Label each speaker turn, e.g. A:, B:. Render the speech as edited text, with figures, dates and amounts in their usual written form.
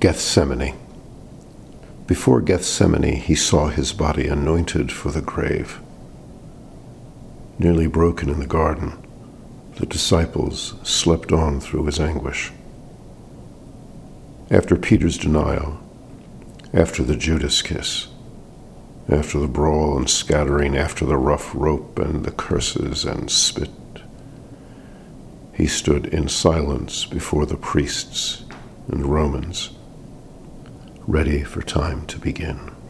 A: Gethsemane. Before Gethsemane, he saw his body anointed for the grave. Nearly broken in the garden, the disciples slept on through his anguish. After Peter's denial, after the Judas kiss, after the brawl and scattering, after the rough rope and the curses and spit, he stood in silence before the priests and Romans, ready for time to begin.